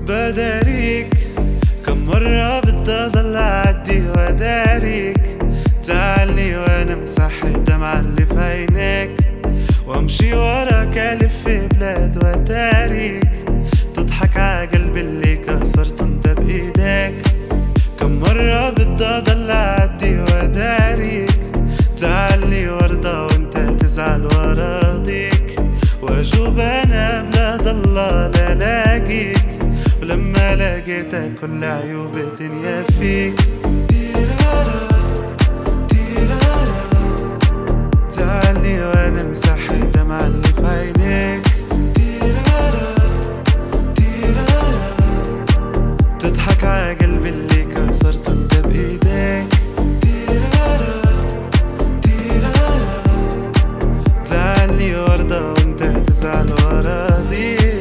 بداريك كم مرة بدي أضل أعدي وأداريك، تعالي وأنا مسح الدمعة اللي في عينيك، وأمشي وراك ألف في بلاد وأتاريك، تضحك عقلبي اللي كسرته انت بإيديك. كم مرة بدي أضل أعدي وأداريك، تعالي وارضى وانت تزعل وراضيك، وأجوب أنا بلاد الله لا لاقيك، ولما لقيتك كل عيوب الدنيا فيك. تعالي وانا امسح الدمعة اللي في عينيك، بتضحك عقلبي اللي كسرته انت بايديك. تعالي وارضى وانت تزعل وراضيك،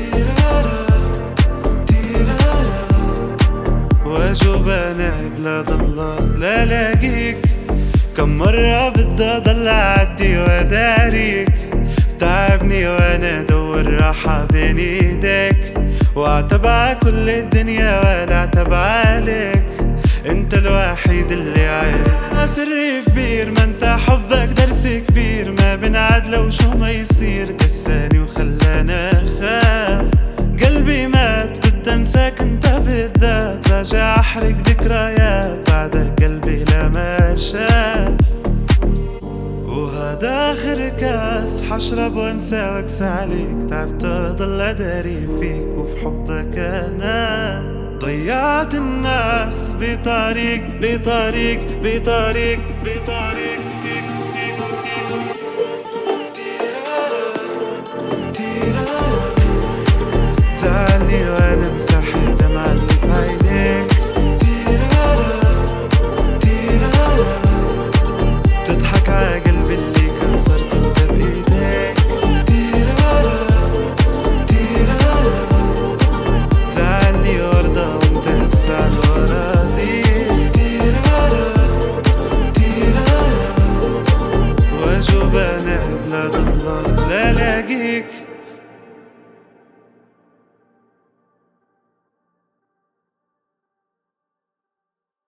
واجوب انا بلاد الله لا لاقيك. كم مرة بدي أضل أعدي وأداريك، تعبني وأنا أدور راحة بين إيديك، وأعتب على كل الدنيا ولا أعتب عليك، أنت الوحيد اللي عارف سري كبير، ما أنت حبك درس كبير، ما بنعد لو شو ما يصير، كساني وخلاني أخاف، قلبي مات بدي أنساك أنت بالذات، راجع أحرق ذكريات بعدك قلبي لما شاف، وهذا آخر كاس حشرب وانسى واقسى عليك، تعبت أضل أداري فيك وفي حبك أنا ضيعت الناس بطريق بطريق بطريق بطريق